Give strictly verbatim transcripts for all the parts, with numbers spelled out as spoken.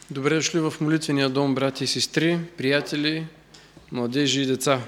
Добре дошли в молитвения дом, брати и сестри, приятели, младежи и деца.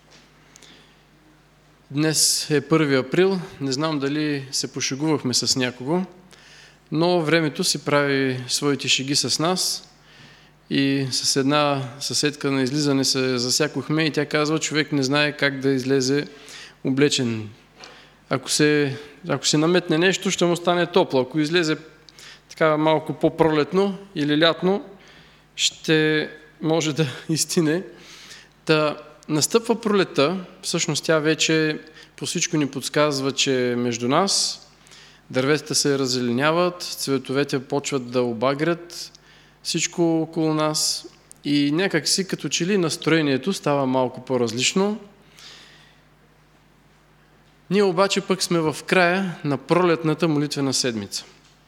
Днес е първи април, не знам дали се пошегувахме с някого, но времето си прави своите шеги с нас и с една съседка на излизане се засякохме и тя казва, човек не знае как да излезе облечен. Ако се, ако се наметне нещо, ще му стане топло. Ако излезе така малко по-пролетно или лятно, ще може да изтине. Та настъпва пролета, всъщност тя вече по всичко ни подсказва, че между нас дърветата се раззеленяват, цветовете почват да обагрят всичко около нас и някак си като че ли настроението става малко по-различно. Ние обаче пък сме в края на пролетната молитвена седмица.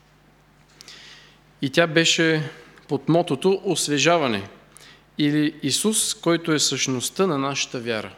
И тя беше под мотото освежаване или Исус, който е същността на нашата вяра.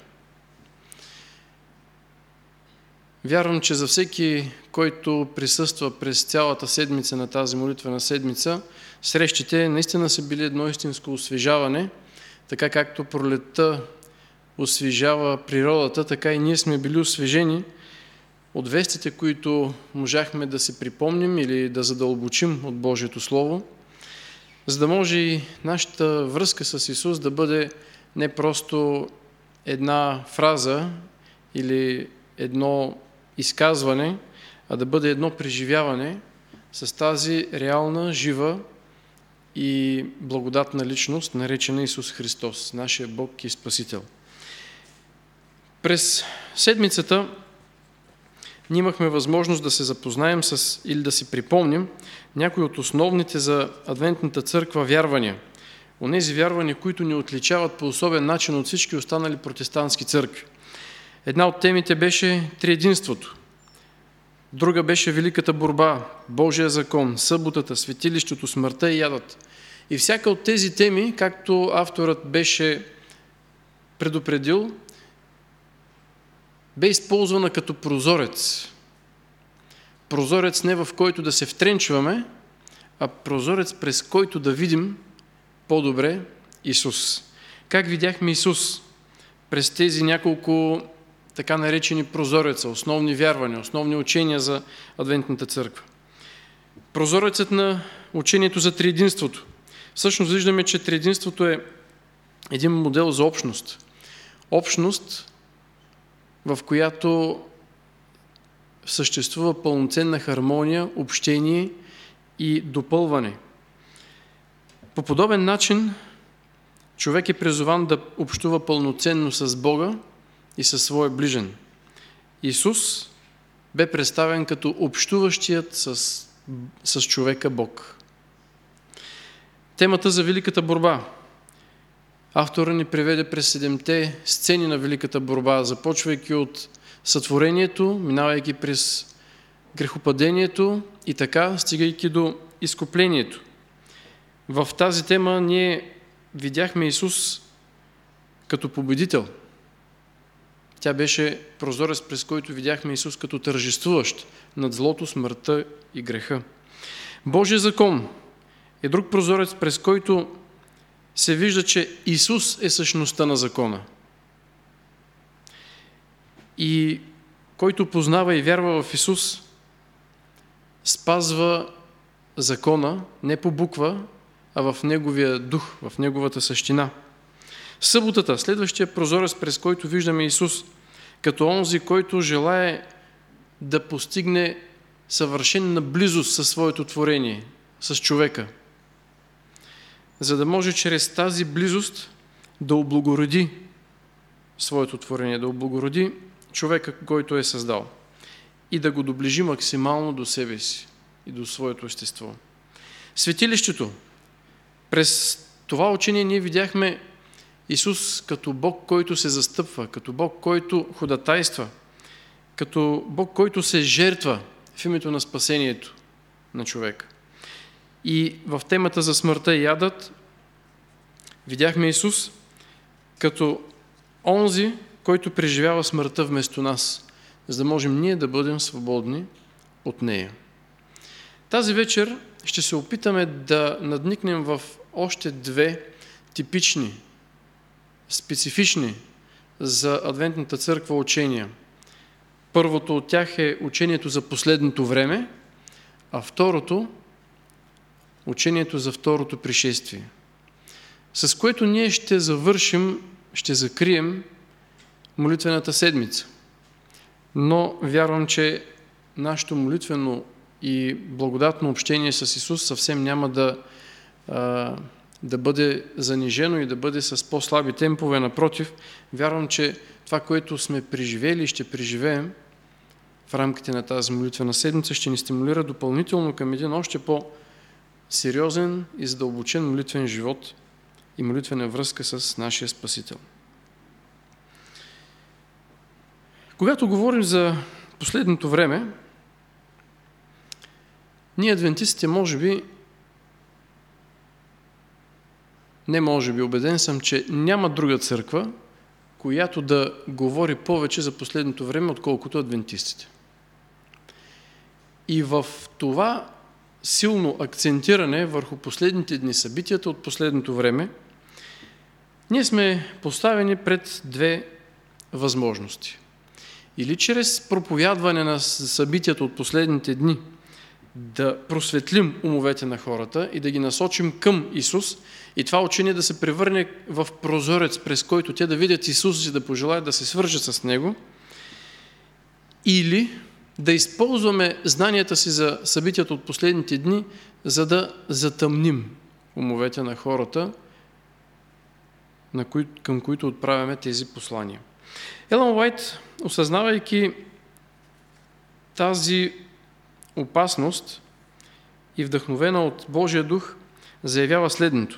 Вярвам, че за всеки, който присъства през цялата седмица на тази молитвена седмица, срещите наистина са били едно истинско освежаване, така както пролетта освежава природата, така и ние сме били освежени от вестите, които можахме да се припомним или да задълбочим от Божието Слово, за да може и нашата връзка с Исус да бъде не просто една фраза или едно изказване, а да бъде едно преживяване с тази реална, жива и благодатна личност, наречена Исус Христос, нашия Бог и Спасител. През седмицата ние имахме възможност да се запознаем с или да си припомним някои от основните за Адвентната църква вярвания. Онези вярвания, които ни отличават по особен начин от всички останали протестантски църкви. Една от темите беше триединството. Друга беше великата борба, Божия закон, съботата, светилището, смъртта и ядът. И всяка от тези теми, както авторът беше предупредил, бе използвана като прозорец. Прозорец не в който да се втренчваме, а прозорец през който да видим по-добре Исус. Как видяхме Исус през тези няколко така наречени прозореца, основни вярвания, основни учения за Адвентната църква? Прозорецът на учението за триединството. Всъщност виждаме, че триединството е един модел за общност. Общност, в която съществува пълноценна хармония, общение и допълване. По подобен начин човек е призован да общува пълноценно с Бога и със своя ближен. Исус бе представен като общуващият с, с човека Бог. Темата за великата борба. Автора ни приведе през седемте сцени на великата борба, започвайки от сътворението, минавайки през грехопадението и така, стигайки до изкуплението. В тази тема ние видяхме Исус като победител. Тя беше прозорец, през който видяхме Исус като тържествуващ над злото, смъртта и греха. Божия закон е друг прозорец, през който се вижда, че Исус е същността на закона. И който познава и вярва в Исус, спазва закона не по буква, а в неговия дух, в неговата същина. Съботата, следващия прозорец, през който виждаме Исус, като онзи, който желае да постигне съвършена близост със своето творение, с човека, за да може чрез тази близост да облагороди своето творение, да облагороди човека, който е създал и да го доближи максимално до себе си и до своето естество. Светилището. През това учение ние видяхме Исус като Бог, който се застъпва, като Бог, който ходатайства, като Бог, който се жертва в името на спасението на човека. И в темата за смъртта и ядът видяхме Исус като онзи, който преживява смъртта вместо нас, за да можем ние да бъдем свободни от нея. Тази вечер ще се опитаме да надникнем в още две типични, специфични за Адвентната църква учения. Първото от тях е учението за последното време, а второто – учението за второто пришествие, с което ние ще завършим, ще закрием молитвената седмица. Но вярвам, че нашето молитвено и благодатно общение с Исус съвсем няма да, а, да бъде занижено и да бъде с по-слаби темпове. Напротив, вярвам, че това, което сме преживели и ще преживеем в рамките на тази молитвена седмица, ще ни стимулира допълнително към един още по-сериозен и задълбочен молитвен живот и молитвена връзка с нашия Спасител. Когато говорим за последното време, ние адвентистите, може би, не може би, убеден съм, че няма друга църква, която да говори повече за последното време, отколкото адвентистите. И в това силно акцентиране върху последните дни, събитията от последното време, ние сме поставени пред две възможности. Или чрез проповядване на събитията от последните дни да просветлим умовете на хората и да ги насочим към Исус и това учение да се превърне в прозорец, през който те да видят Исус и да пожелаят да се свържат с Него, или да използваме знанията си за събитията от последните дни, за да затъмним умовете на хората, на кои, към които отправяме тези послания. Елън Уайт, осъзнавайки тази опасност и вдъхновена от Божия дух, заявява следното.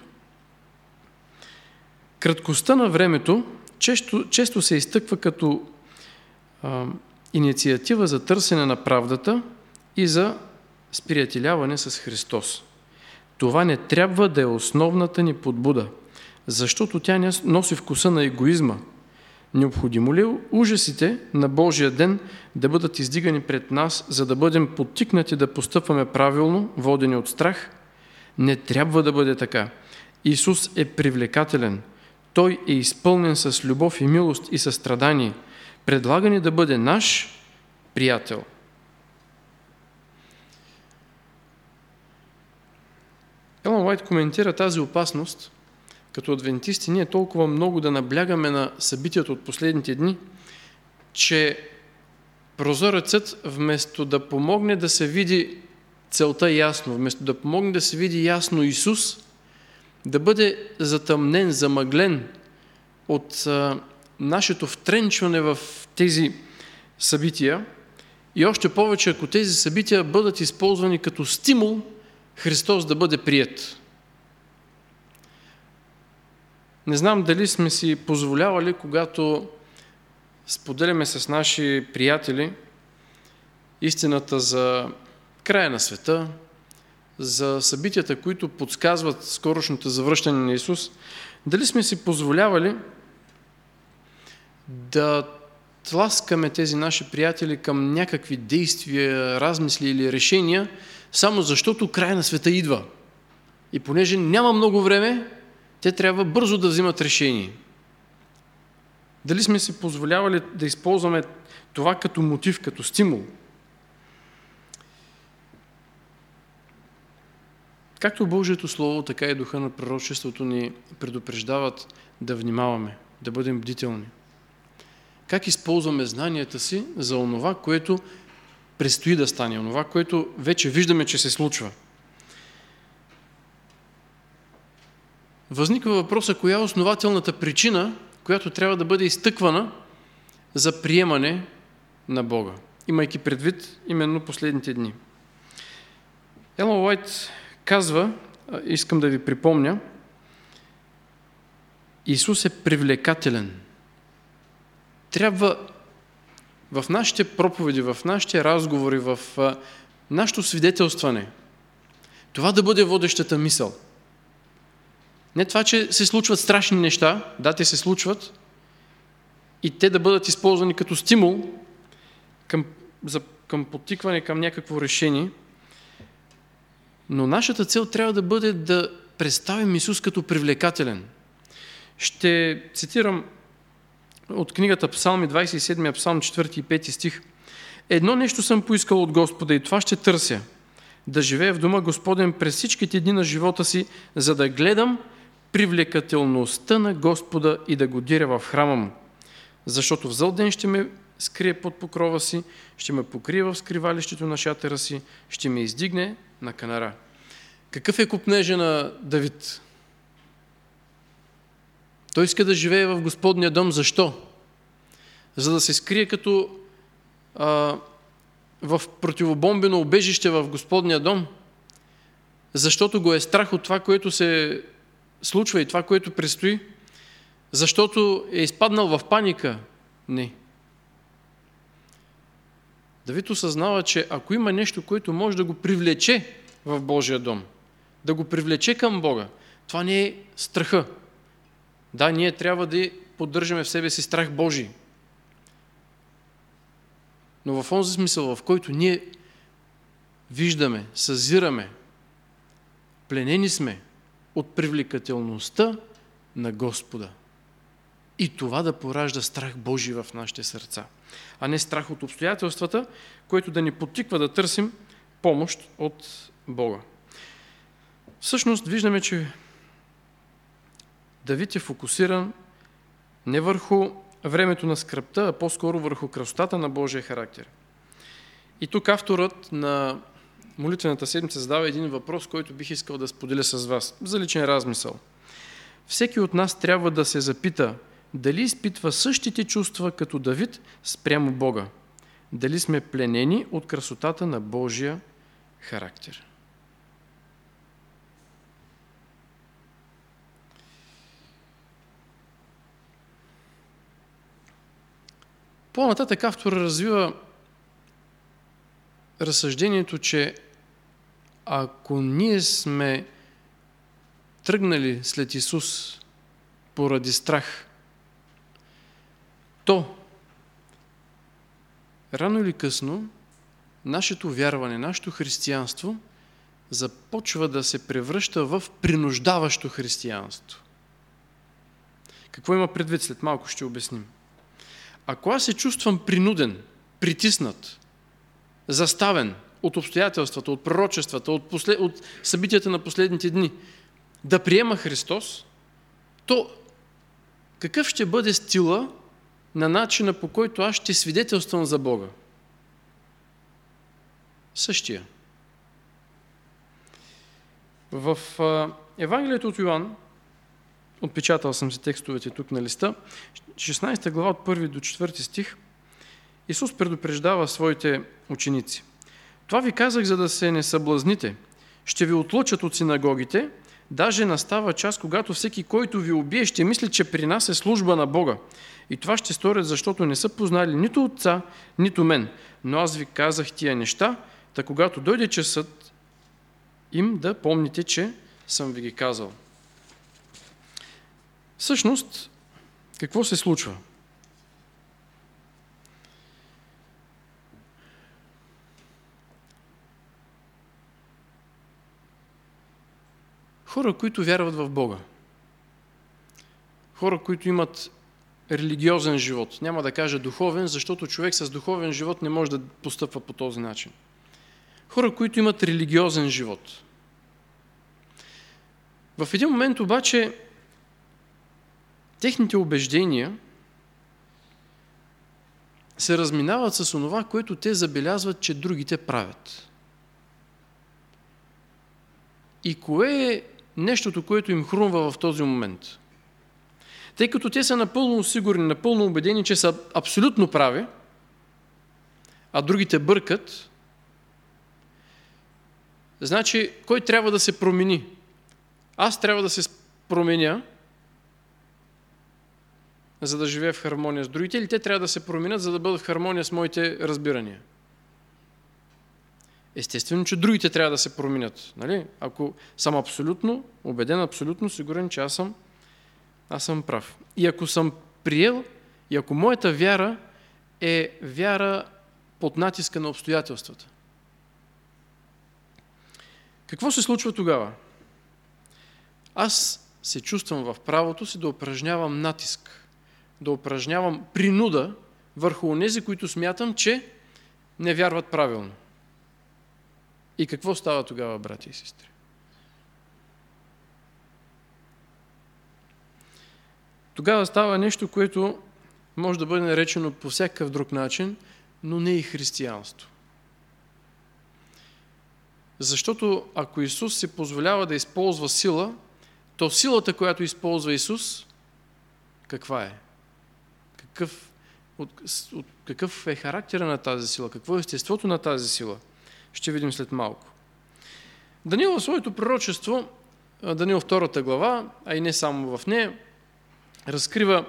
Краткостта на времето често, често се изтъква като а, инициатива за търсене на правдата и за сприятеляване с Христос. Това не трябва да е основната ни подбуда, защото тя носи вкуса на егоизма. Необходимо ли е ужасите на Божия ден да бъдат издигани пред нас, за да бъдем подтикнати да постъпваме правилно, водени от страх? Не трябва да бъде така. Исус е привлекателен. Той е изпълнен с любов и милост и състрадание. Предлага ни да бъде наш приятел. Елън Уайт коментира тази опасност, като адвентисти ние толкова много да наблягаме на събитията от последните дни, че прозорецът вместо да помогне да се види целта ясно, вместо да помогне да се види ясно Исус, да бъде затъмнен, замъглен от а, нашето втренчване в тези събития и още повече, ако тези събития бъдат използвани като стимул Христос да бъде приет. Не знам дали сме си позволявали, когато споделяме с наши приятели истината за края на света, за събитията, които подсказват скорошното завръщане на Исус, дали сме си позволявали да тласкаме тези наши приятели към някакви действия, размисли или решения, само защото край на света идва. И понеже няма много време, те трябва бързо да взимат решение. Дали сме си позволявали да използваме това като мотив, като стимул? Както Божието Слово, така и духа на пророчеството ни предупреждават да внимаваме, да бъдем бдителни. Как използваме знанията си за онова, което предстои да стане, онова, което вече виждаме, че се случва. Възниква въпроса, коя е основателната причина, която трябва да бъде изтъквана за приемане на Бога, имайки предвид именно последните дни. Елън Уайт казва, искам да ви припомня, Исус е привлекателен. Трябва в нашите проповеди, в нашите разговори, в нашето свидетелстване, това да бъде водещата мисъл. Не това, че се случват страшни неща, да, те се случват, и те да бъдат използвани като стимул към, за, към подтикване към някакво решение, Но нашата цел трябва да бъде да представим Исус като привлекателен. Ще цитирам от книгата Псалми, двадесет и седми псалм, четвърти и пети стих. Едно нещо съм поискал от Господа и това ще търся. Да живея в дома Господен през всичките дни на живота си, за да гледам привлекателността на Господа и да го диря в храма му. Защото в зъл ден ще ме скрие под покрова си, ще ме покрие в скривалището на шатера си, ще ме издигне на канара. Какъв е купнежа на Давид? Той иска да живее в Господния дом. Защо? За да се скрие като а, в противобомбено убежище в Господния дом. Защото го е страх от това, което се случва и това, което предстои. Защото е изпаднал в паника. Не. Давид осъзнава, че ако има нещо, което може да го привлече в Божия дом, да го привлече към Бога, това не е страха. Да, ние трябва да поддържаме в себе си страх Божий. Но в онзи смисъл, в който ние виждаме, съзираме, пленени сме от привлекателността на Господа. И това да поражда страх Божий в нашите сърца, а не страх от обстоятелствата, което да ни подтиква да търсим помощ от Бога. Всъщност виждаме, че Давид е фокусиран не върху времето на скръбта, а по-скоро върху красотата на Божия характер. И тук авторът на молитвената седмица задава един въпрос, който бих искал да споделя с вас, за личен размисъл. Всеки от нас трябва да се запита дали изпитва същите чувства като Давид спрямо Бога. Дали сме пленени от красотата на Божия характер. По-нататък автор развива разсъждението, че ако ние сме тръгнали след Исус поради страх, то рано или късно нашето вярване, нашето християнство започва да се превръща в принуждаващо християнство. Какво има предвид? След малко ще обясним. Ако аз се чувствам принуден, притиснат, заставен от обстоятелствата, от пророчествата, от, послед... от събитията на последните дни, да приема Христос, то какъв ще бъде стила на начина, по който аз ще свидетелствам за Бога? Същия. В Евангелието от Йоан, отпечатал съм си текстовете тук на листа, шестнадесета глава от първи до четвърти стих, Исус предупреждава своите ученици. Това ви казах, за да се не съблазните. Ще ви отлъчат от синагогите, даже настава час, когато всеки, който ви убие, ще мисли, че при нас е служба на Бога. И това ще сторят, защото не са познали нито Отца, нито мен. Но аз ви казах тия неща, та когато дойде часът им, да помните, че съм ви ги казал. Всъщност, какво се случва? Хора, които вярват в Бога. Хора, които имат религиозен живот. Няма да кажа духовен, защото човек с духовен живот не може да постъпва по този начин. Хора, които имат религиозен живот. В един момент обаче техните убеждения се разминават с онова, което те забелязват, че другите правят. И кое е нещото, което им хрумва в този момент? Тъй като те са напълно сигурни, напълно убедени, че са абсолютно прави, а другите бъркат, значи кой трябва да се промени? Аз трябва да се променя, за да живея в хармония с другите, или те трябва да се променят, за да бъдат в хармония с моите разбирания? Естествено, че другите трябва да се променят. Нали? Ако съм абсолютно убеден, абсолютно сигурен, че аз съм, аз съм прав. И ако съм приел, и ако моята вяра е вяра под натиска на обстоятелствата. Какво се случва тогава? Аз се чувствам в правото си да упражнявам натиск, да упражнявам принуда върху онези, които смятам, че не вярват правилно. И какво става тогава, брати и сестри? Тогава става нещо, което може да бъде наречено по всякакъв друг начин, но не и християнство. Защото ако Исус се позволява да използва сила, то силата, която използва Исус, каква е? Какъв, от, от, какъв е характера на тази сила? Какво е естеството на тази сила? Ще видим след малко. Даниил в своето пророчество, Даниил втората глава, а и не само в нея, разкрива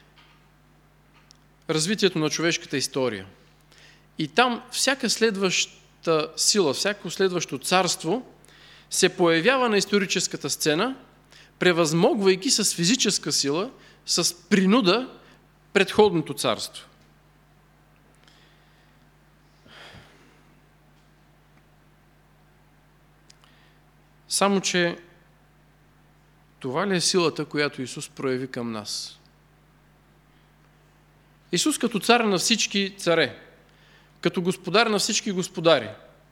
развитието на човешката история. И там всяка следваща сила, всяко следващо царство се появява на историческата сцена, превъзмогвайки с физическа сила, с принуда предходното царство. Само че това ли е силата, която Исус прояви към нас? Исус като цар на всички царе, като господар на всички господари,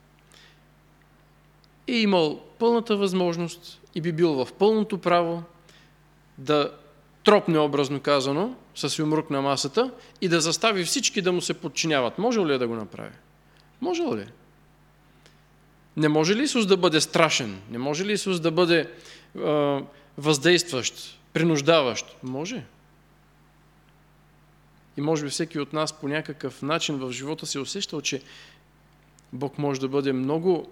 е имал пълната възможност и би бил в пълното право да тропне, образно казано, с юмрук на масата и да застави всички да му се подчиняват. Може ли да го направи? Може ли? Не може ли Исус да бъде страшен? Не може ли Исус да бъде е, въздействащ, принуждаващ? Може. И може би всеки от нас по някакъв начин в живота се усещал, че Бог може да бъде много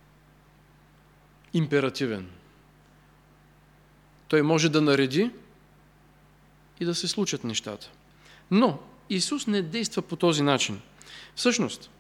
императивен. Той може да нареди и да се случат нещата. Но Исус не действа по този начин. Всъщност,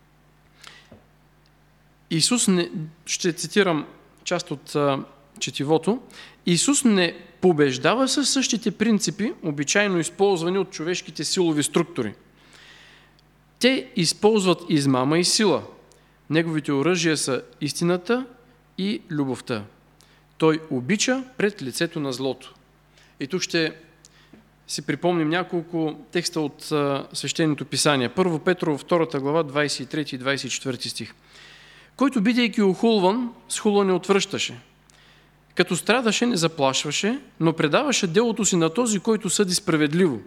Исус не, ще цитирам част от а, четивото, Исус не побеждава със същите принципи, обичайно използвани от човешките силови структури. Те използват измама и сила. Неговите оръжия са истината и любовта. Той обича пред лицето на злото. И тук ще си припомним няколко текста от а, Свещеното писание. Първо Петрово, втората глава, двадесет и трети и двадесет и четвърти стих. Който, бидейки охулван, с хула не отвръщаше. Като страдаше, не заплашваше, но предаваше делото си на този, който съди справедливо.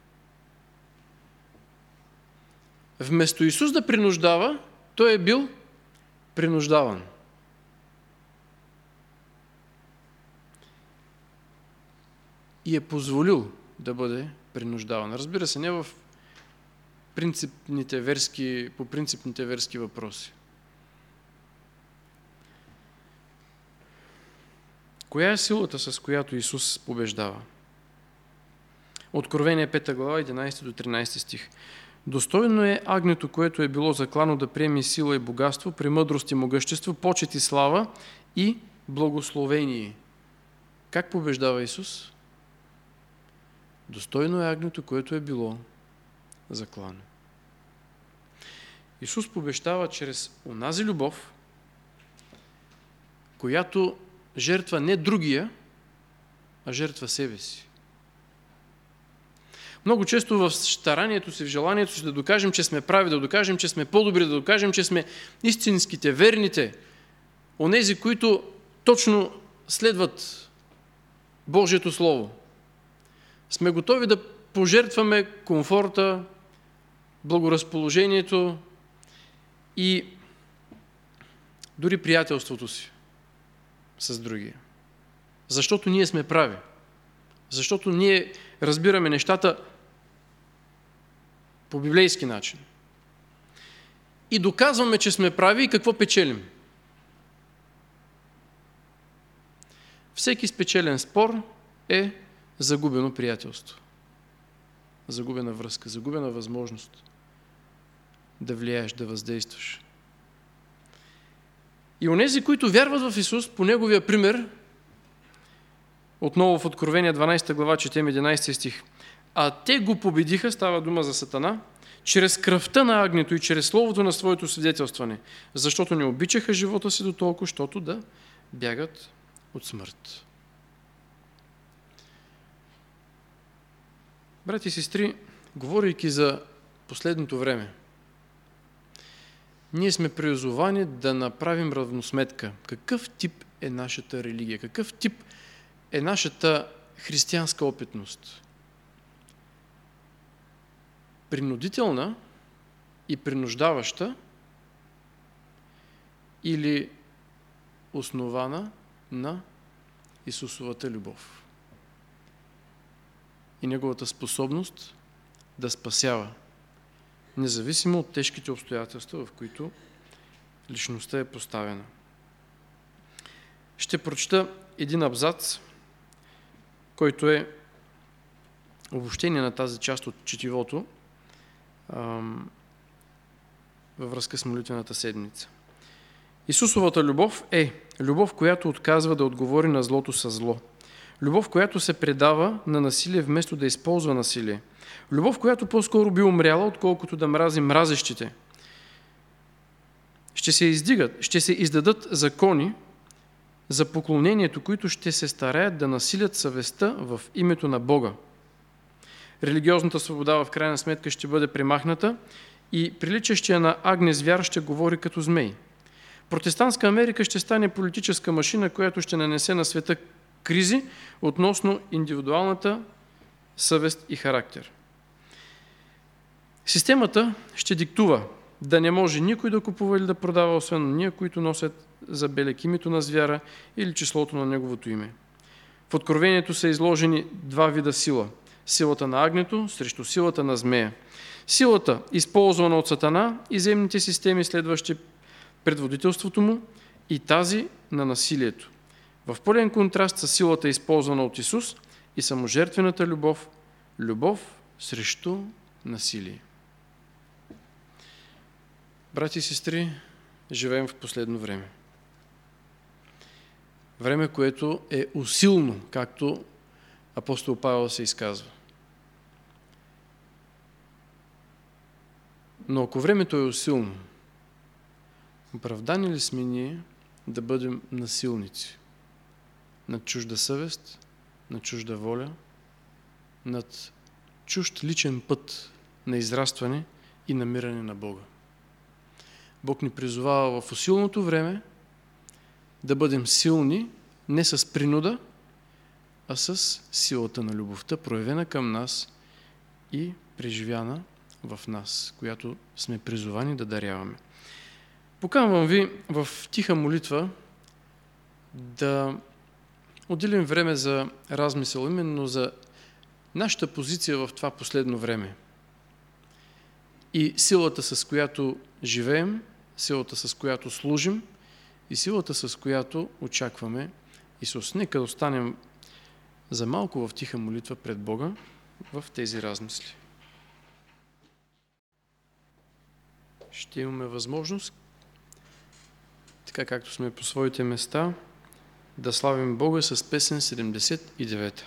Вместо Исус да принуждава, той е бил принуждаван. И е позволил да бъде принуждаван. Разбира се, не в принципните верски, по принципните верски въпроси. Коя е силата, с която Исус побеждава? Откровение пета глава, единадесети до тринадесети стих. Достойно е агнето, което е било заклано да приеме сила и богатство, премъдрост и могъщество, почет и слава и благословение. Как побеждава Исус? Достойно е агнето, което е било заклано. Исус побеждава чрез онази любов, която жертва не другия, а жертва себе си. Много често в старанието си, в желанието си да докажем, че сме прави, да докажем, че сме по-добри, да докажем, че сме истинските, верните, онези, които точно следват Божието Слово, сме готови да пожертваме комфорта, благоразположението и дори приятелството си с другия. Защото ние сме прави. Защото ние разбираме нещата по библейски начин. И доказваме, че сме прави и какво печелим. Всеки спечелен спор е загубено приятелство. Загубена връзка, загубена възможност да влияеш, да въздействаш. И онези, които вярват в Исус, по Неговия пример, отново в Откровение дванадесета глава, четем единадесети стих, а те го победиха, става дума за Сатана, чрез кръвта на агнето и чрез словото на своето свидетелстване, защото не обичаха живота си до толкова, щото да бягат от смърт. Брати и сестри, говорейки за последното време, ние сме призовани да направим равносметка. Какъв тип е нашата религия? Какъв тип е нашата християнска опитност? Принудителна и принуждаваща или основана на Исусовата любов и Неговата способност да спасява, независимо от тежките обстоятелства, в които личността е поставена. Ще прочета един абзац, който е обобщение на тази част от четивото ам, във връзка с молитвената седмица. Исусовата любов е любов, която отказва да отговори на злото със зло. Любов, която се предава на насилие вместо да използва насилие. Любов, която по-скоро би умряла, отколкото да мрази мразещите. Ще се издигат, ще се издадат закони за поклонението, които ще се стараят да насилят съвестта в името на Бога. Религиозната свобода в крайна сметка ще бъде премахната и приличащия на Агнес вяр ще говори като змей. Протестантска Америка ще стане политическа машина, която ще нанесе на света кризи относно индивидуалната съвест и характер. Системата ще диктува да не може никой да купува или да продава, освен ние, които носят за белег името на звяра или числото на неговото име. В Откровението са изложени два вида сила. Силата на агнето срещу силата на змея. Силата, използвана от Сатана и земните системи, следващи предводителството му, и тази на насилието. В пълен контраст с силата, използвана от Исус, и саможертвената любов, любов срещу насилие. Брати и сестри, живеем в последно време. Време, което е усилно, както апостол Павел се изказва. Но ако времето е усилно, оправдани ли сме ние да бъдем насилници над чужда съвест, над чужда воля, над чужд личен път на израстване и намиране на Бога? Бог ни призовава в усилното време да бъдем силни не с принуда, а с силата на любовта, проявена към нас и преживяна в нас, която сме призовани да даряваме. Поканвам ви в тиха молитва да отделим време за размисъл, именно за нашата позиция в това последно време и силата, с която живеем, силата, с която служим и силата, с която очакваме Исус. Нека останем за малко в тиха молитва пред Бога в тези размисли. Ще имаме възможност, така както сме по своите места, да славим Бога с песен седемдесет и девета.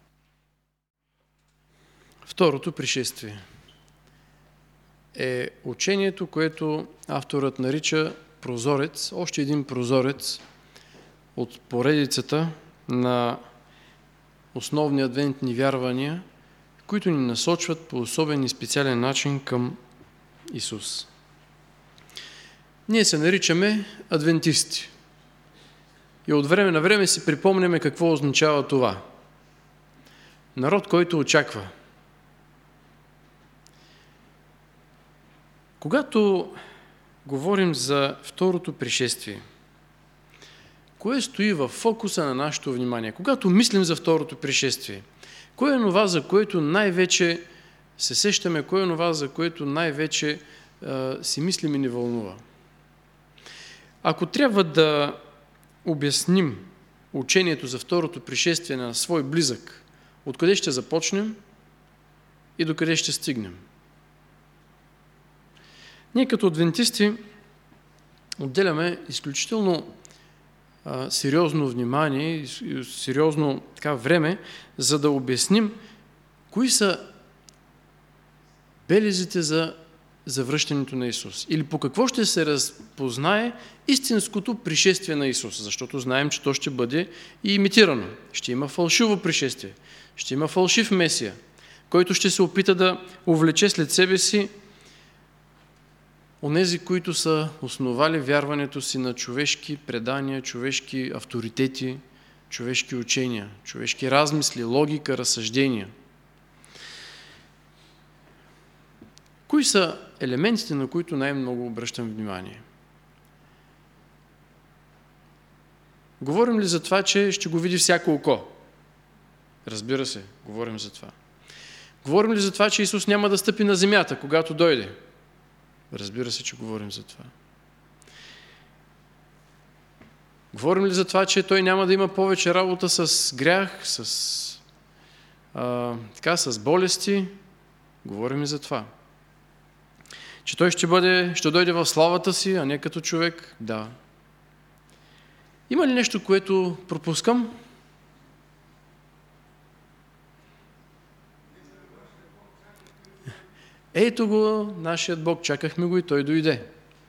Второто пришествие е учението, което авторът нарича прозорец, още един прозорец от поредицата на основни адвентни вярвания, които ни насочват по особен и специален начин към Исус. Ние се наричаме адвентисти. И от време на време си припомняме какво означава това. Народ, който очаква. Когато говорим за второто пришествие, кое стои в фокуса на нашето внимание? Когато мислим за второто пришествие, кое е това, за което най-вече се сещаме, кое е това, за което най-вече а, си мислим и ни вълнува? Ако трябва да обясним учението за второто пришествие на свой близък, откъде ще започнем и докъде ще стигнем? Ние като адвентисти отделяме изключително а, сериозно внимание и сериозно така, време, за да обясним кои са белезите за завръщането на Исус? Или по какво ще се разпознае истинското пришествие на Исус? Защото знаем, че то ще бъде и имитирано. Ще има фалшиво пришествие. Ще има фалшив Месия, който ще се опита да увлече след себе си онези, които са основали вярването си на човешки предания, човешки авторитети, човешки учения, човешки размисли, логика, разсъждения. Кои са елементите, на които най-много обръщам внимание? Говорим ли за това, че ще го види всяко око? Разбира се, говорим за това. Говорим ли за това, че Исус няма да стъпи на земята, когато дойде? Разбира се, че говорим за това. Говорим ли за това, че Той няма да има повече работа с грях, с, а, така, с болести? Говорим ли за това? Че Той ще, бъде, ще дойде в славата си, а не като човек? Да. Има ли нещо, което пропускам? Ето го, нашият Бог, чакахме го и Той дойде.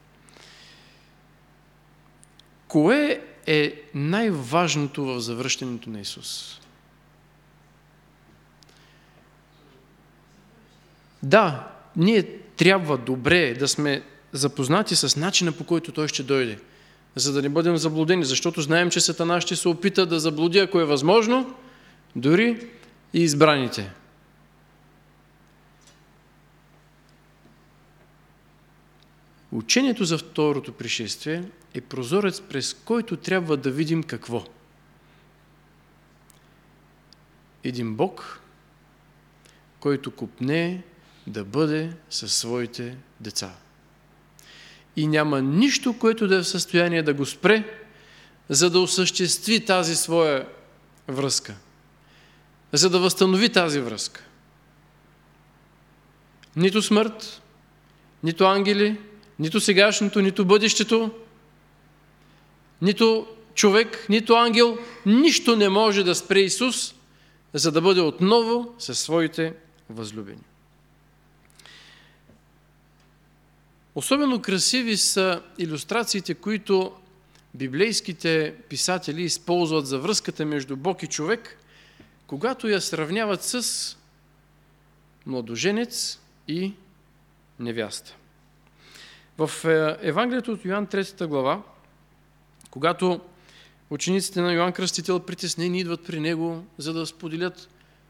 Кое е най-важното в завръщането на Исус? Да, ние трябва добре да сме запознати с начина, по който Той ще дойде, за да не бъдем заблудени, защото знаем, че Сатана ще се опита да заблуди, ако е възможно, дори и избраните. Учението за второто пришествие е прозорец, през който трябва да видим какво? Един Бог, който копне да бъде със своите деца. И няма нищо, което да е в състояние да го спре, за да осъществи тази своя връзка, за да възстанови тази връзка. Нито смърт, нито ангели, нито сегашното, нито бъдещето, нито човек, нито ангел, нищо не може да спре Исус, за да бъде отново със своите възлюбени. Особено красиви са илюстрациите, които библейските писатели използват за връзката между Бог и човек, когато я сравняват с младоженец и невяста. В Евангелието от Йоан трета глава, когато учениците на Йоан Кръстител притеснени идват при него, за да споделят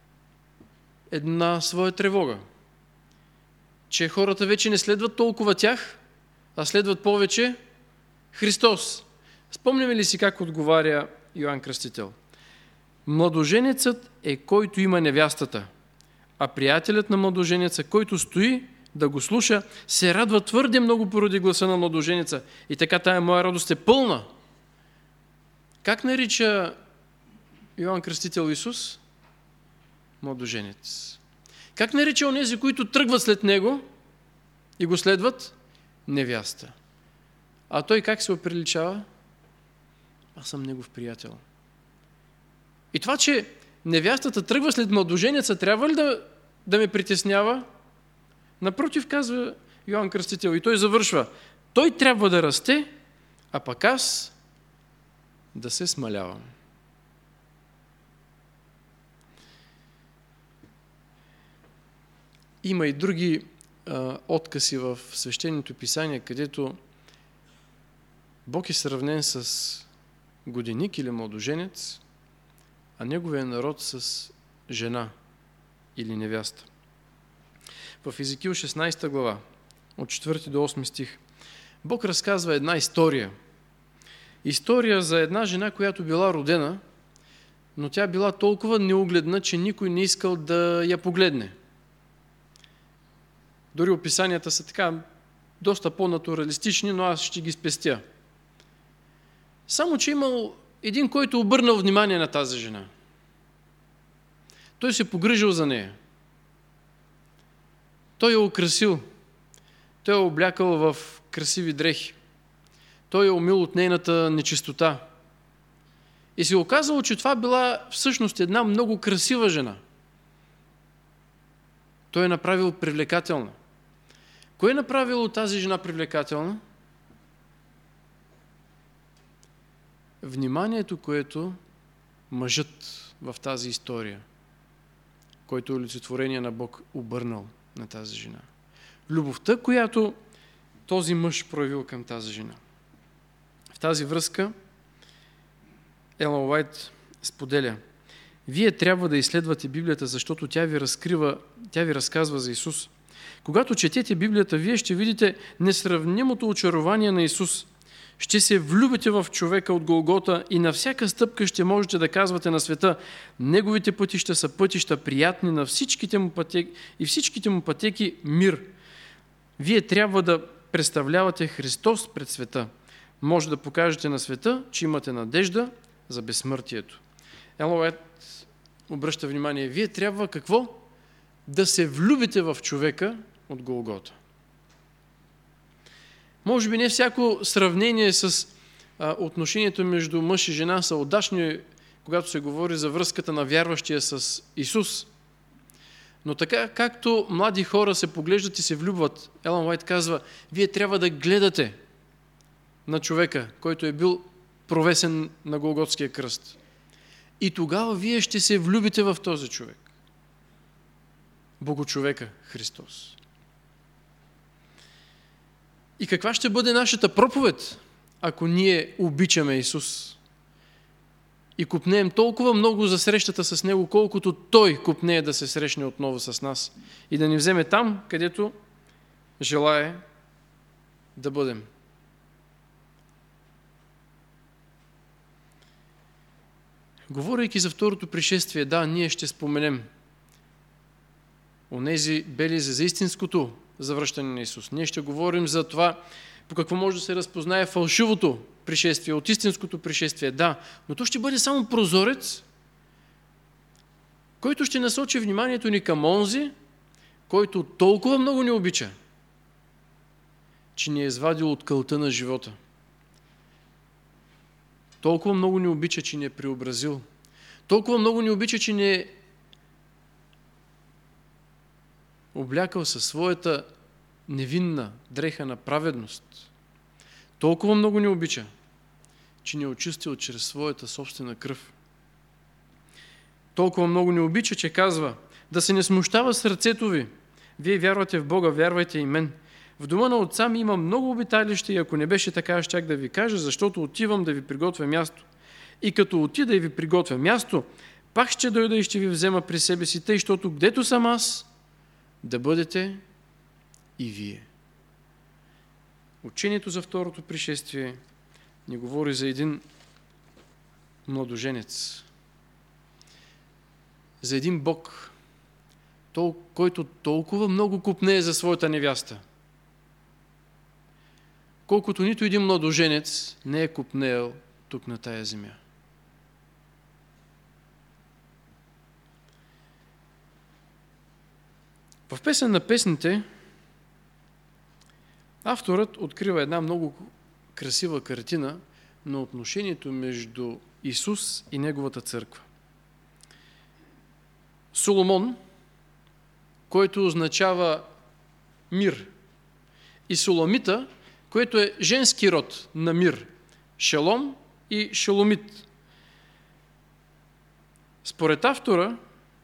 една своя тревога, че хората вече не следват толкова тях, а следват повече Христос. Спомняме ли си как отговаря Йоан Кръстител? Младоженецът е който има невястата, а приятелят на младоженеца, който стои да го слуша, се радва твърде много поради гласа на младоженеца. И така тая моя радост е пълна. Как нарича Йоан Кръстител Исус? Младоженец. Как нарича онези, които тръгват след него и го следват? Невяста. А той как се оприличава? Аз съм негов приятел. И това, че невястата тръгва след младоженеца, трябва ли да, да ме притеснява? Напротив, казва Йоан Кръстител, и той завършва. Той трябва да расте, а пък аз да се смалявам. Има и други а, откази в свещеното писание, където Бог е сравнен с годеник или младоженец, а неговия народ с жена или невяста. В Езекил шестнадесета глава, от четвърти до осми стих, Бог разказва една история. История за една жена, която била родена, но тя била толкова неугледна, че никой не искал да я погледне. Дори описанията са така доста по-натуралистични, но аз ще ги спестя. Само че имал един, който обърнал внимание на тази жена. Той се погрижил за нея. Той я украсил. Той я облякал в красиви дрехи. Той я умил от нейната нечистота. И се оказало, че това била всъщност една много красива жена. Той я направил привлекателна. Кое е направило тази жена привлекателна? Вниманието, което мъжът в тази история, който е олицетворение на Бог, обърнал на тази жена. Любовта, която този мъж проявил към тази жена. В тази връзка Елън Уайт споделя: вие трябва да изследвате Библията, защото тя ви разкрива, тя ви разказва за Исус. Когато четете Библията, вие ще видите несравнимото очарование на Исус. Ще се влюбите в човека от Голгота и на всяка стъпка ще можете да казвате на света: неговите пътища са пътища приятни на всичките му пътеки и всичките му пътеки мир. Вие трябва да представлявате Христос пред света. Може да покажете на света, че имате надежда за безсмъртието. Елън Уайт обръща внимание: вие трябва какво? Да се влюбите в човека от Голгота. Може би не всяко сравнение с а, отношението между мъж и жена са удачни, когато се говори за връзката на вярващия с Исус. Но така, както млади хора се поглеждат и се влюбват, Елън Уайт казва: вие трябва да гледате на човека, който е бил провесен на Голготския кръст. И тогава вие ще се влюбите в този човек. Богочовека Христос. И каква ще бъде нашата проповед, ако ние обичаме Исус и купнеем толкова много за срещата с Него, колкото Той купнее да се срещне отново с нас и да ни вземе там, където желае да бъдем. Говорейки за второто пришествие, да, ние ще споменем онези белези за истинското завръщане на Исус. Ние ще говорим за това по какво може да се разпознае фалшивото пришествие от истинското пришествие. Да, но то ще бъде само прозорец, който ще насочи вниманието ни към онзи, който толкова много ни обича, че ни е извадил от кълта на живота. Толкова много ни обича, че ни е преобразил. Толкова много ни обича, че ни е облякал със своята невинна дреха на праведност. Толкова много ни обича, че ни е очистил чрез своята собствена кръв. Толкова много ни обича, че казва: да се не смущава сърцето ви. Вие вярвате в Бога, вярвайте и мен. В дома на отца ми има много обиталища и ако не беше така, щях да ви кажа, защото отивам да ви приготвя място. И като отида и ви приготвя място, пак ще дойда и ще ви взема при себе си, тъй, защото гдето съм аз, да бъдете и вие. Учението за второто пришествие ни говори за един младоженец, за един Бог, който толкова много купнее за своята невяста, колкото нито един младоженец не е купнеел тук на тая земя. В Песен на песните авторът открива една много красива картина на отношението между Исус и Неговата църква. Соломон, който означава мир, и Суламита, което е женски род на мир, Шалом и Шаломит. Според автора,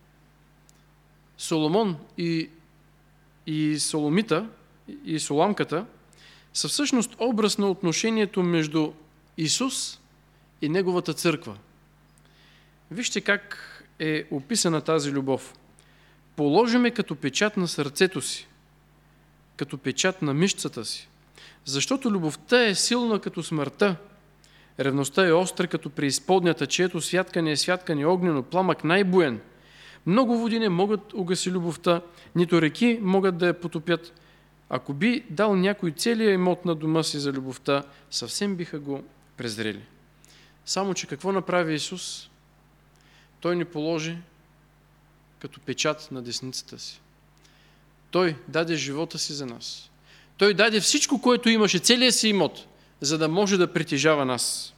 Соломон и, и Соломита и Соламката са всъщност образ на отношението между Исус и Неговата църква. Вижте как е описана тази любов. Положиме като печат на сърцето си, като печат на мишцата си, защото любовта е силна като смъртта, ревността е остра като преизподнята, чието святкане е святкане огнено, пламък най-буен. Много води не могат угаси любовта, нито реки могат да я потопят. Ако би дал някой целия имот на дома си за любовта, съвсем биха го презрели. Само че какво направи Исус? Той ни положи като печат на десницата си. Той даде живота си за нас. Той даде всичко, което имаше, целия си имот, за да може да притежава нас.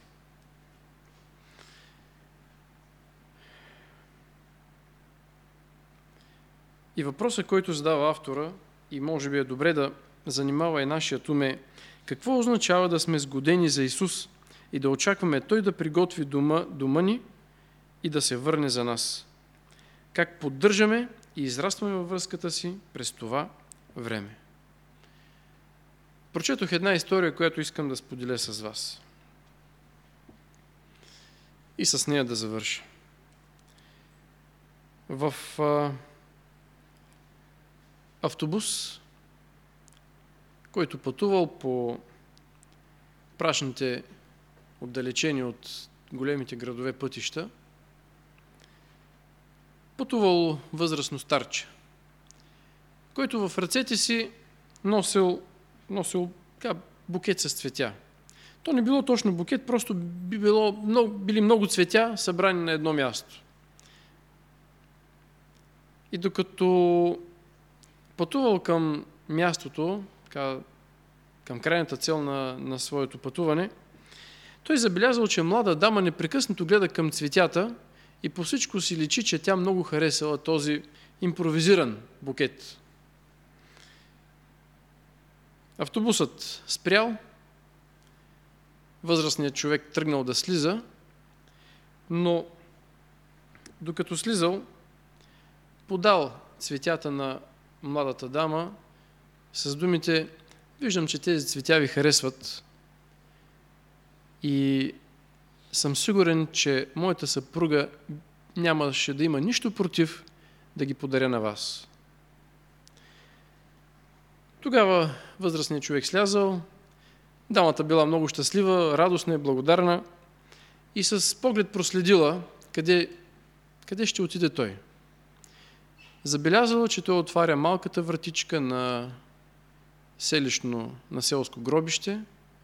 И въпросът, който задава автора, и може би е добре да занимава и нашият ум е: какво означава да сме сгодени за Исус и да очакваме Той да приготви дома, дома ни и да се върне за нас? Как поддържаме и израстваме във връзката си през това време? Прочетох една история, която искам да споделя с вас. И с нея да завърша. В а, автобус, който пътувал по прашните, отдалечени от големите градове пътища, пътувал възрастно старче, който в ръцете си носил, носил така, букет с цветя. То не било точно букет, просто би било много, били много цветя, събрани на едно място. И докато пътувал към мястото, така, към крайната цел на, на своето пътуване, той забелязал, че млада дама непрекъснато гледа към цветята и по всичко си личи, че тя много харесала този импровизиран букет. Автобусът спрял, възрастният човек тръгнал да слиза, но докато слизал, подал цветята на младата дама с думите: виждам, че тези цветя ви харесват и съм сигурен, че моята съпруга нямаше да има нищо против да ги подаря на вас. Тогава възрастният човек слязал, дамата била много щастлива, радостна и благодарна и с поглед проследила къде, къде ще отиде той. Забелязала, че той отваря малката вратичка на селищно, на селско гробище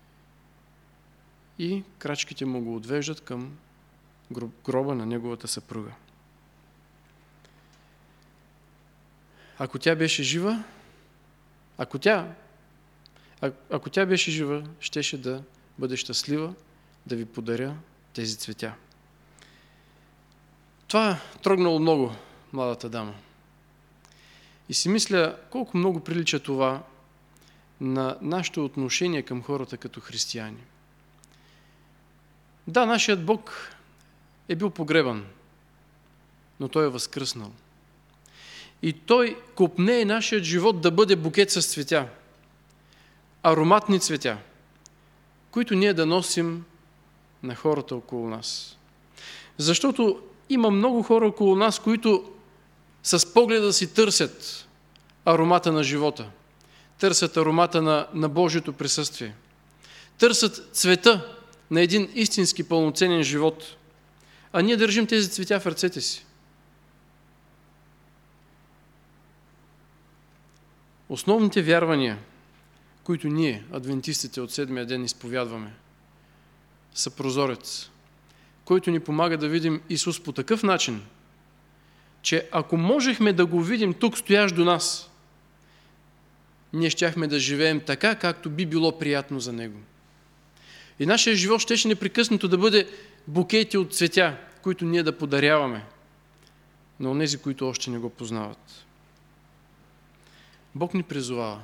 и крачките му го отвеждат към гроба на неговата съпруга. Ако тя беше жива, ако тя, а, ако тя беше жива, щеше да бъде щастлива да ви подаря тези цветя. Това трогнало много младата дама. И си мисля, колко много прилича това на нашето отношение към хората като християни. Да, нашият Бог е бил погребан, но Той е възкръснал. И Той копнее нашият живот да бъде букет с цветя, ароматни цветя, които ние да носим на хората около нас. Защото има много хора около нас, които с погледа си търсят аромата на живота, търсят аромата на, на Божието присъствие, търсят цвета на един истински пълноценен живот, а ние държим тези цветя в ръцете си. Основните вярвания, които ние, адвентистите от седмия ден, изповядваме, са прозорец, който ни помага да видим Исус по такъв начин, че ако можехме да го видим тук, стоящ до нас, ние щяхме да живеем така, както би било приятно за Него. И нашия живот щеше непрекъснато да бъде букети от цветя, които ние да подаряваме на онези, които още не го познават. Бог ни призовава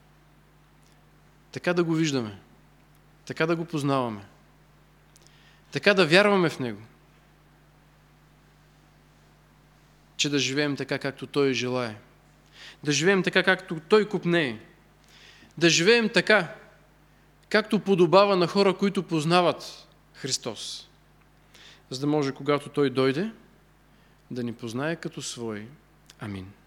така да го виждаме, така да го познаваме, така да вярваме в Него, че да живеем така, както Той желае, да живеем така, както Той копнее, да живеем така, както подобава на хора, които познават Христос, за да може, когато Той дойде, да ни познае като свой. Амин.